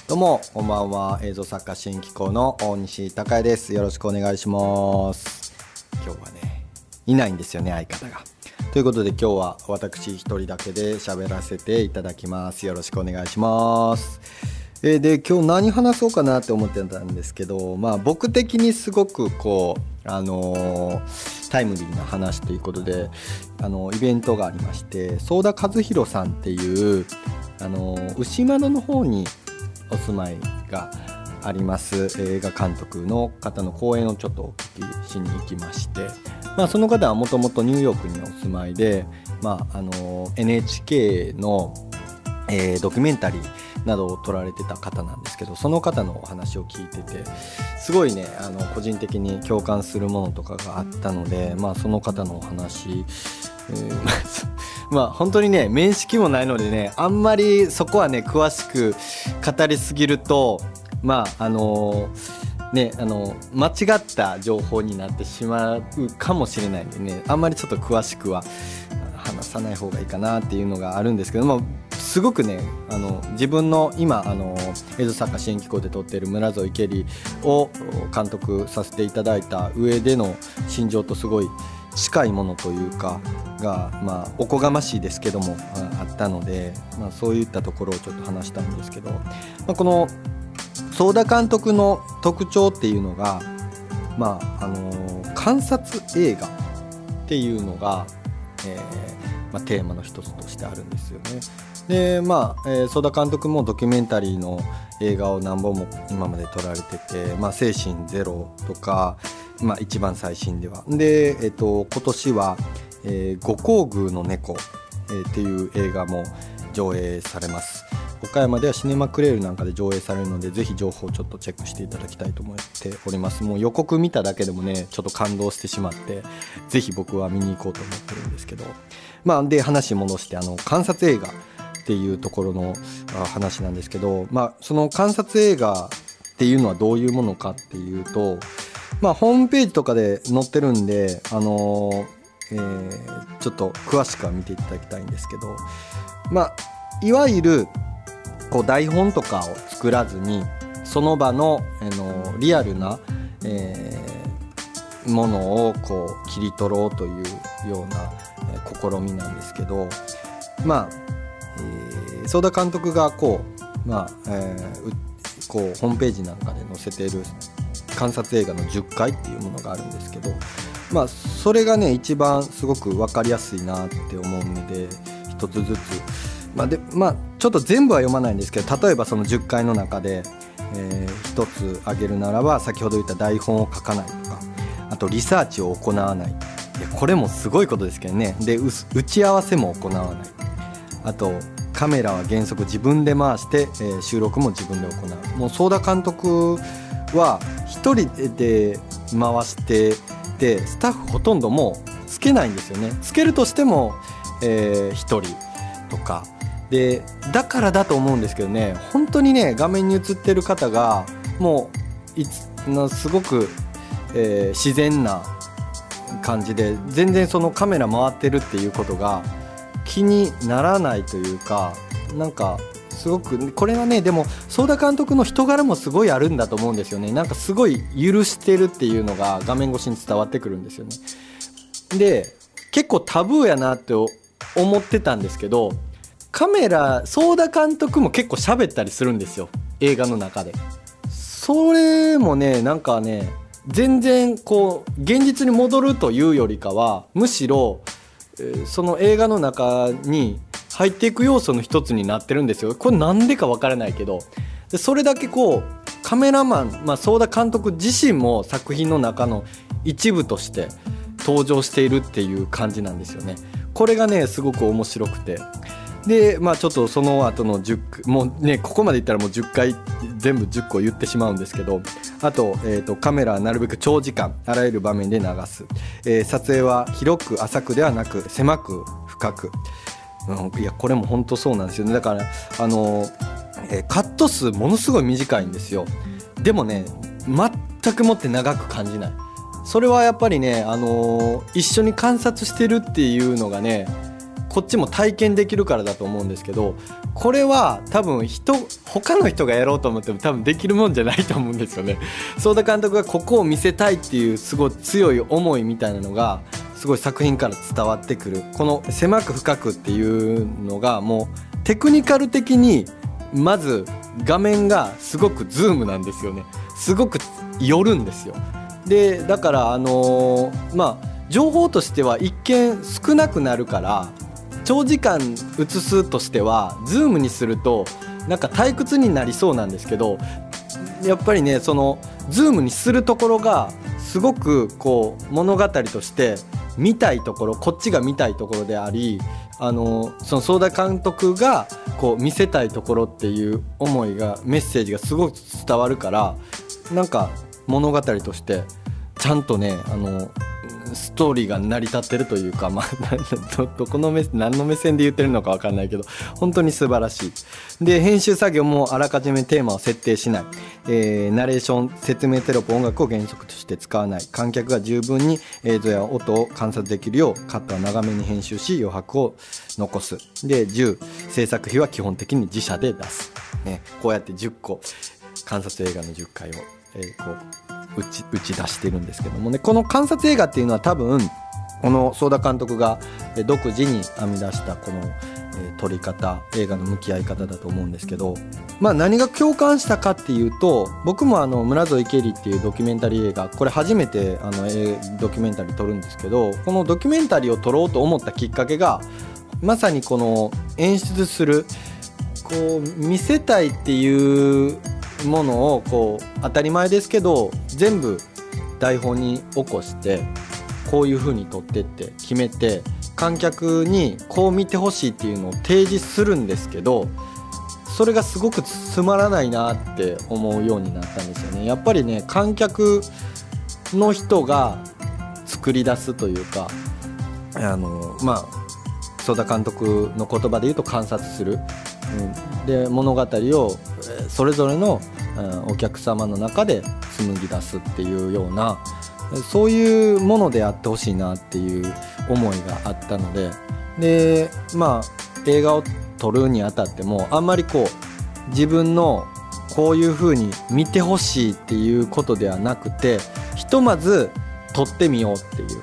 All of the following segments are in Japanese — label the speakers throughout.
Speaker 1: どうもこんばんは。映像作家新機構の大西孝也です。よろしくお願いします。今日はねいないんですよね、相方が。ということで今日は私一人だけで喋らせていただきます。よろしくお願いします。で今日何話そうかなって思ってたんですけど、僕的にすごくタイムリーな話ということでイベントがありまして、相田和弘さんっていう牛窓の方にお住まいがあります映画監督の方の講演をちょっとお聞きしに行きまして、その方はもともとニューヨークにお住まいで、NHK の、ドキュメンタリーなどを撮られてた方なんですけど、その方のお話を聞いててすごいね個人的に共感するものとかがあったので、その方のお話、本当にね面識もないのでね、あんまりそこはね詳しく語りすぎると間違った情報になってしまうかもしれないんでね、あんまりちょっと詳しくは話さない方がいいかなっていうのがあるんですけども、すごくね自分の今映像作家新機構で撮っている村添ケリを監督させていただいた上での心情とすごい近いものというかが、おこがましいですけどもあったので、そういったところをちょっと話したいんですけど、この相田監督の特徴っていうのが、観察映画っていうのが、テーマの一つとしてあるんですよね。で相田監督もドキュメンタリーの映画を何本も今まで撮られてて、精神ゼロとか、一番最新ではで、今年は、五香宮の猫、っていう映画も上映されます。岡山ではシネマクレールなんかで上映されるので、ぜひ情報をちょっとチェックしていただきたいと思っております。もう予告見ただけでもねちょっと感動してしまって、ぜひ僕は見に行こうと思ってるんですけど、で話戻して観察映画っていうところの話なんですけど、その観察映画っていうのはどういうものかっていうと、ホームページとかで載ってるんで、ちょっと詳しくは見ていただきたいんですけど、いわゆる台本とかを作らずにその場の、リアルな、ものを切り取ろうというような、試みなんですけど、相田監督がホームページなんかで載せている観察映画の10回っていうものがあるんですけど、それがね一番すごく分かりやすいなって思うので、一つずつちょっと全部は読まないんですけど、例えばその10回の中で、一つ挙げるならば、先ほど言った台本を書かないとか、あとリサーチを行わない、これもすごいことですけどね。で打ち合わせも行わない、あとカメラは原則自分で回して、収録も自分で行う。もう相田監督は一人で回してで、スタッフほとんどもうつけないんですよね。つけるとしても、一人とかで、だからだと思うんですけどね、本当にね画面に映ってる方がもうすごく、自然な感じで、全然そのカメラ回ってるっていうことが気にならないというか、なんかすごくこれはね、でも相田監督の人柄もすごいあるんだと思うんですよね。なんかすごい許してるっていうのが画面越しに伝わってくるんですよね。で結構タブーやなって思ってたんですけど、相田監督も結構喋ったりするんですよ、映画の中で。それもねなんかね全然現実に戻るというよりかは、むしろその映画の中に入っていく要素の一つになってるんですよ。これなんでか分からないけど、それだけカメラマン、相田監督自身も作品の中の一部として登場しているっていう感じなんですよね。これがねすごく面白くて、でちょっとその後のもうねここまでいったらもう10回全部10個言ってしまうんですけど、あと、カメラはなるべく長時間あらゆる場面で流す、撮影は広く浅くではなく狭く深く、いやこれも本当そうなんですよね。だからカット数ものすごい短いんですよ。でもね全くもって長く感じない。それはやっぱりね、一緒に観察してるっていうのがねこっちも体験できるからだと思うんですけど、これは多分他の人がやろうと思っても多分できるもんじゃないと思うんですよね。ソ田監督がここを見せたいっていうすごい強い思いみたいなのがすごい作品から伝わってくる。この狭く深くっていうのがもうテクニカル的にまず画面がすごくズームなんですよね。すごく寄るんですよ。でだから情報としては一見少なくなるから長時間映すとしてはズームにするとなんか退屈になりそうなんですけど、やっぱりねそのズームにするところがすごくこう物語として見たいところ、こっちが見たいところであり、そのソ田監督がこう見せたいところっていう思いがメッセージがすごく伝わるから、なんか物語としてちゃんとねストーリーが成り立ってるというか、どこの何の目線で言ってるのか分かんないけど本当に素晴らしい。で編集作業もあらかじめテーマを設定しない、ナレーション、説明テロップ、音楽を原則として使わない、観客が十分に映像や音を観察できるようカットは長めに編集し余白を残す。で10、制作費は基本的に自社で出す、ね、こうやって10個観察映画の10回を、こう打ち出してるんですけどもね、この観察映画っていうのは多分このソ田監督が独自に編み出したこの撮り方、映画の向き合い方だと思うんですけど、何が共感したかっていうと、僕も村添ケリっていうドキュメンタリー映画、これ初めてドキュメンタリー撮るんですけど、このドキュメンタリーを撮ろうと思ったきっかけがまさにこの演出するこう見せたいっていうものをこう当たり前ですけど全部台本に起こしてこういう風に撮ってって決めて観客にこう見てほしいっていうのを提示するんですけど、それがすごくつまらないなって思うようになったんですよね。やっぱりね観客の人が作り出すというかソ田監督の言葉で言うと観察する、で物語をそれぞれのお客様の中で紡ぎ出すっていうような、そういうものであってほしいなっていう思いがあったので、で映画を撮るにあたってもあんまりこう自分のこういう風に見てほしいっていうことではなくて、ひとまず撮ってみようっていう、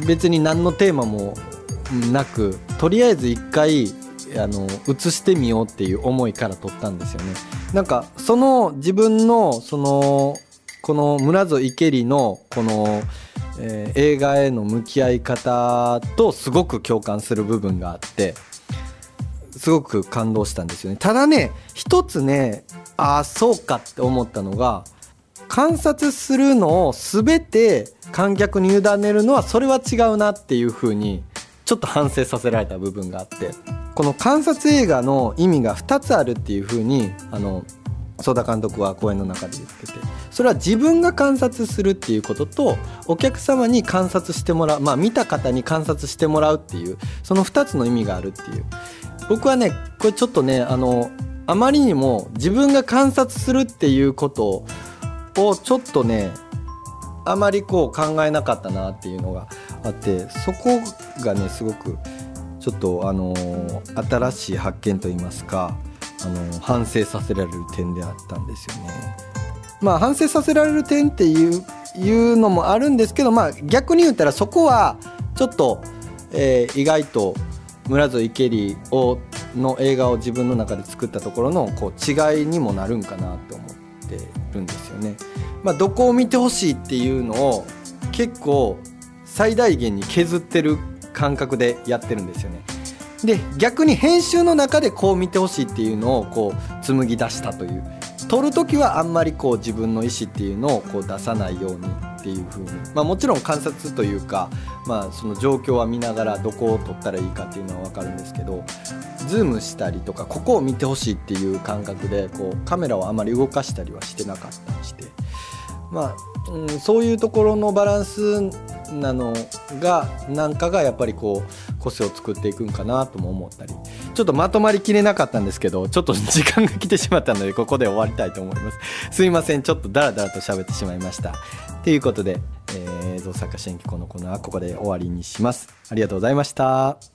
Speaker 1: 別に何のテーマもなくとりあえず一回映してみようっていう思いから撮ったんですよね。なんかその自分のこの村添ケリのこの、映画への向き合い方とすごく共感する部分があってすごく感動したんですよね。ただね一つねそうかって思ったのが、観察するのを全て観客に委ねるのはそれは違うなっていう風にちょっと反省させられた部分があって、この観察映画の意味が2つあるっていう風にソ田監督は講演の中で言ってて、それは自分が観察するっていうこととお客様に観察してもらう、見た方に観察してもらうっていうその2つの意味があるっていう。僕はねこれちょっとねあまりにも自分が観察するっていうことをちょっとねあまりこう考えなかったなっていうのがあって、そこがねすごくちょっと新しい発見といいますか反省させられる点であったんですよね。反省させられる点っていうのもあるんですけど、逆に言ったらそこはちょっと、意外と村添ケリの映画を自分の中で作ったところのこう違いにもなるんかなと思ってるんですよね。どこを見てほしいっていうのを結構最大限に削ってる感覚でやってるんですよね。で逆に編集の中でこう見てほしいっていうのをこう紡ぎ出したという、撮るときはあんまりこう自分の意思っていうのをこう出さないようにっていう風に、もちろん観察というか、その状況は見ながらどこを撮ったらいいかっていうのは分かるんですけど、ズームしたりとかここを見てほしいっていう感覚でこうカメラをあまり動かしたりはしてなかったりして、そういうところのバランスなのがなんかがやっぱりこう個性を作っていくんかなとも思ったり、ちょっとまとまりきれなかったんですけどちょっと時間が来てしまったのでここで終わりたいと思います。すいません、ちょっとダラダラと喋ってしまいました。ということで、映像作家新規このコーナーはここで終わりにします。ありがとうございました。